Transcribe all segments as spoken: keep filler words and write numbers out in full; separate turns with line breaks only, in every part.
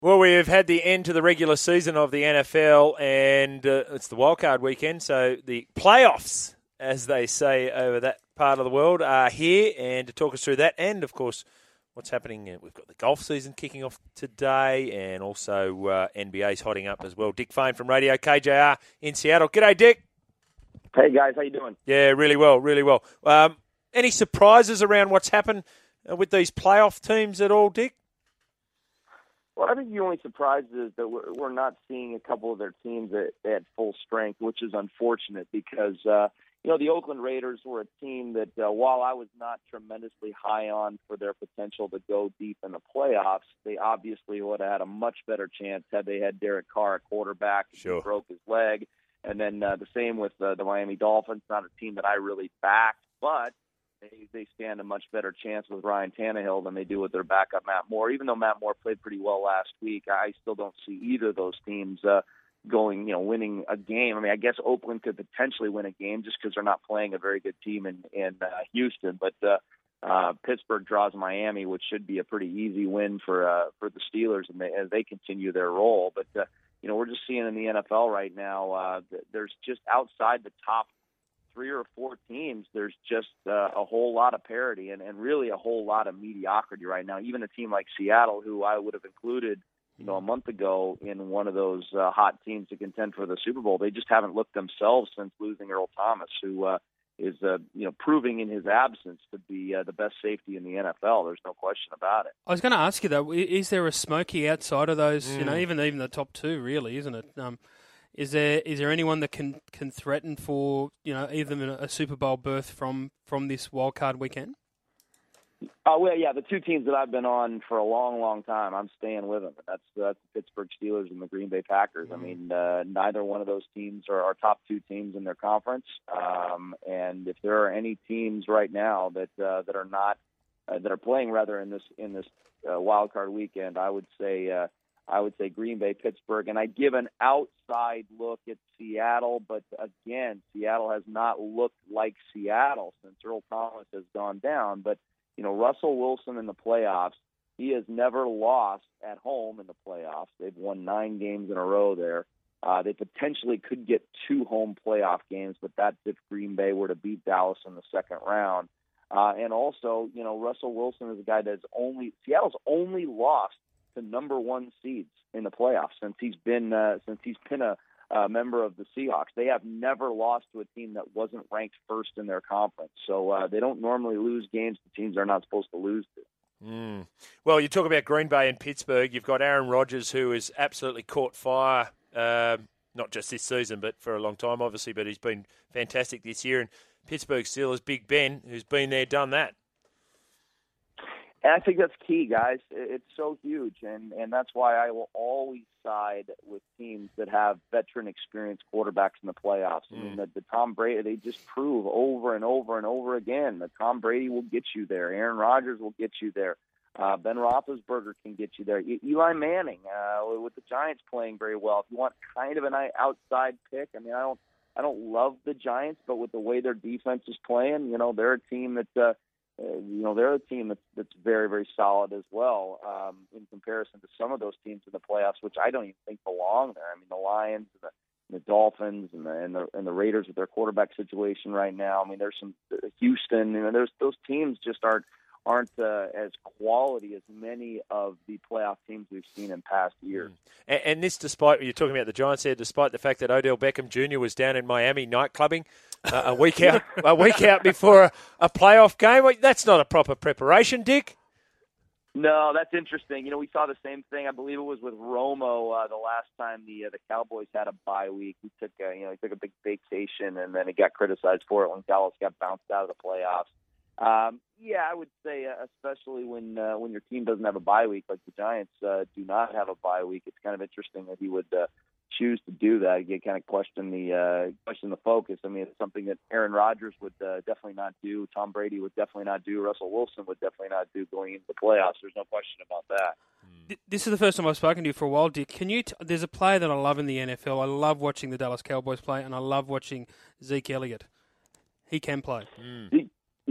Well, we've had the end to the regular season of the N F L, and uh, it's the wildcard weekend, so the playoffs, as they say over that part of the world, are here. And to talk us through that, and of course, what's happening, uh, we've got the golf season kicking off today, and also uh, N B A's hotting up as well. Dick Fane from Radio K J R in Seattle. G'day, Dick.
Hey, guys. How you doing?
Yeah, really well, really well. Um, any surprises around what's happened uh, with these playoff teams at all, Dick?
Well, I think the only surprise is that we're, we're not seeing a couple of their teams at, at full strength, which is unfortunate because, uh, you know, the Oakland Raiders were a team that, uh, while I was not tremendously high on for their potential to go deep in the playoffs, they obviously would have had a much better chance had they had Derek Carr at quarterback.
Sure.
He broke his leg. And then uh, the same with uh, the Miami Dolphins, not a team that I really backed, but They, they stand a much better chance with Ryan Tannehill than they do with their backup, Matt Moore. Even though Matt Moore played pretty well last week, I still don't see either of those teams uh, going, you know, winning a game. I mean, I guess Oakland could potentially win a game just because they're not playing a very good team in, in uh, Houston. But uh, uh, Pittsburgh draws Miami, which should be a pretty easy win for uh, for the Steelers and they, as they continue their role. But, uh, you know, we're just seeing in the N F L right now, uh, there's just outside the top three or four teams, there's just uh, a whole lot of parity and, and really a whole lot of mediocrity right now. Even a team like Seattle, who I would have included, you know, a month ago in one of those uh, hot teams to contend for the Super Bowl, they just haven't looked themselves since losing Earl Thomas, who uh, is, uh, you know, proving in his absence to be uh, the best safety in the N F L. There's no question about it.
I was going to ask you, though, is there a smoky outside of those,
mm.
you know, even even the top two, really, isn't it? Um, Is there is there anyone that can, can threaten for, you know, even a Super Bowl berth from, from this wildcard weekend?
Oh, well, yeah, the two teams that I've been on for a long, long time, I'm staying with them. That's, that's the Pittsburgh Steelers and the Green Bay Packers. Mm-hmm. I mean, uh, neither one of those teams are our top two teams in their conference. Um, and if there are any teams right now that uh, that are not uh, that are playing rather in this in this uh, wildcard weekend, I would say. Uh, I would say Green Bay, Pittsburgh, and I give an outside look at Seattle, but again, Seattle has not looked like Seattle since Earl Thomas has gone down. But, you know, Russell Wilson in the playoffs, he has never lost at home in the playoffs. They've won nine games in a row there. Uh, they potentially could get two home playoff games, but that's if Green Bay were to beat Dallas in the second round. Uh, and also, you know, Russell Wilson is a guy that's only, Seattle's only lost to number one seeds in the playoffs since he's been uh, since he's been a uh, member of the Seahawks. They have never lost to a team that wasn't ranked first in their conference. So uh, they don't normally lose games to teams they're not supposed to lose to.
Mm. Well, you talk about Green Bay and Pittsburgh. You've got Aaron Rodgers, who has absolutely caught fire, uh, not just this season, but for a long time, obviously. But he's been fantastic this year. And Pittsburgh Steelers, Big Ben, who's been there, done that.
And I think that's key, guys. It's so huge, and, and that's why I will always side with teams that have veteran experienced quarterbacks in the playoffs. Mm. I mean, the, the Tom Brady, they just prove over and over and over again that Tom Brady will get you there. Aaron Rodgers will get you there. Uh, Ben Roethlisberger can get you there. E- Eli Manning, uh, with the Giants playing very well. If you want kind of an outside pick, I mean, I don't, I don't love the Giants, but with the way their defense is playing, you know, they're a team that. Uh, Uh, you know, they're a team that's, that's very, very solid as well um, in comparison to some of those teams in the playoffs, which I don't even think belong there. I mean, the Lions and the, and the Dolphins and the, and the and the Raiders with their quarterback situation right now. I mean, there's some uh, Houston. You know, there's those teams just aren't aren't uh, as quality as many of the playoff teams we've seen in past years.
And, and this, despite you're talking about the Giants there, despite the fact that Odell Beckham Junior was down in Miami nightclubbing uh, a week out, a week out before a, a playoff game. That's not a proper preparation, Dick.
No, that's interesting. You know, we saw the same thing. I believe it was with Romo uh, the last time the uh, the Cowboys had a bye week. He took a, you know he took a big vacation and then he got criticized for it when Dallas got bounced out of the playoffs. Um, yeah, I would say, uh, especially when uh, when your team doesn't have a bye week, like the Giants uh, do not have a bye week. It's kind of interesting that he would uh, choose to do that. You kind of question the uh, question the focus. I mean, it's something that Aaron Rodgers would uh, definitely not do. Tom Brady would definitely not do. Russell Wilson would definitely not do going into the playoffs. There's no question about that.
This is the first time I've spoken to you for a while, Dick. Can you? T- There's a player that I love in the N F L. I love watching the Dallas Cowboys play, and I love watching Zeke Elliott. He can play.
Mm.
Yeah,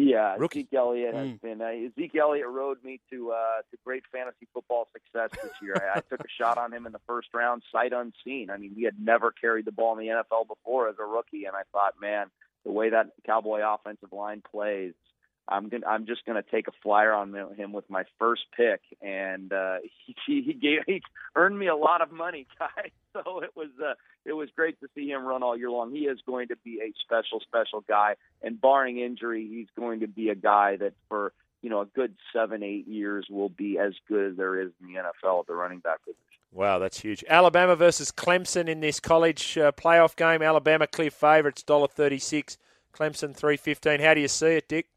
Yeah,
Rookie.
Zeke Elliott has
Mm.
been. Uh, Zeke Elliott rode me to uh, to great fantasy football success this year. I, I took a shot on him in the first round, sight unseen. I mean, he had never carried the ball in the N F L before as a rookie, and I thought, man, the way that Cowboy offensive line plays, I'm gonna, I'm just going to take a flyer on him with my first pick, and uh, he he gave he earned me a lot of money, guys. So it was uh, it was great to see him run all year long. He is going to be a special special guy, and barring injury, he's going to be a guy that for you know a good seven eight years will be as good as there is in the N F L at the running back position.
Wow, that's huge. Alabama versus Clemson in this college uh, playoff game. Alabama clear favourites, one dollar thirty-six. Clemson three fifteen. How do you see it, Dick?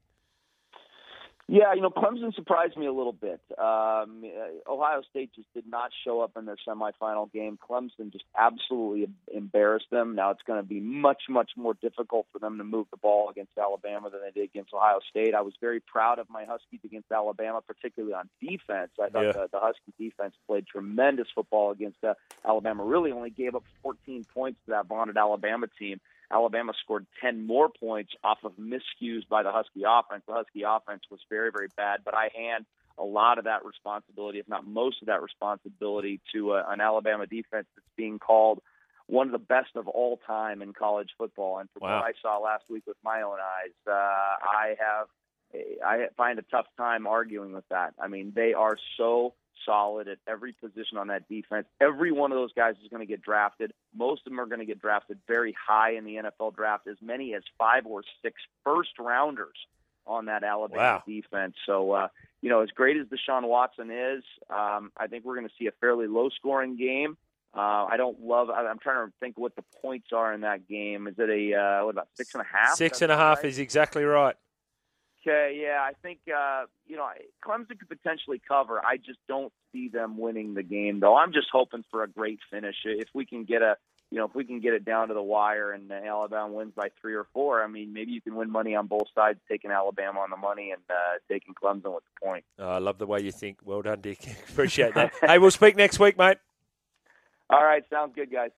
Yeah, you know, Clemson surprised me a little bit. Um, Ohio State just did not show up in their semifinal game. Clemson just absolutely embarrassed them. Now it's going to be much, much more difficult for them to move the ball against Alabama than they did against Ohio State. I was very proud of my Huskies against Alabama, particularly on defense. I thought
Yeah.
the, the Husky defense played tremendous football against uh, Alabama. Really only gave up fourteen points to that vaunted Alabama team. Alabama scored ten more points off of miscues by the Husky offense. The Husky offense was very, very bad, but I hand a lot of that responsibility, if not most of that responsibility, to uh, an Alabama defense that's being called one of the best of all time in college football. And from
Wow.
what I saw last week with my own eyes, uh, I have I find a tough time arguing with that. I mean, they are so solid at every position on that defense. Every one of those guys is going to get drafted. Most of them are going to get drafted very high in the N F L draft, as many as five or six first-rounders on that Alabama
Wow.
defense. So, uh, you know, as great as Deshaun Watson is, um, I think we're going to see a fairly low-scoring game. Uh, I don't love – I'm trying to think what the points are in that game. Is it a uh, – what about six and a half?
Six
That's
and a half
right?
is exactly right.
Okay, yeah, I think, uh, you know, Clemson could potentially cover. I just don't see them winning the game, though. I'm just hoping for a great finish. If we can get a, you know, if we can get it down to the wire and Alabama wins by three or four, I mean, maybe you can win money on both sides, taking Alabama on the money and uh, taking Clemson with the point.
Oh, I love the way you think. Well done, Dick. Appreciate that. Hey, we'll speak next week, mate.
All right, sounds good, guys.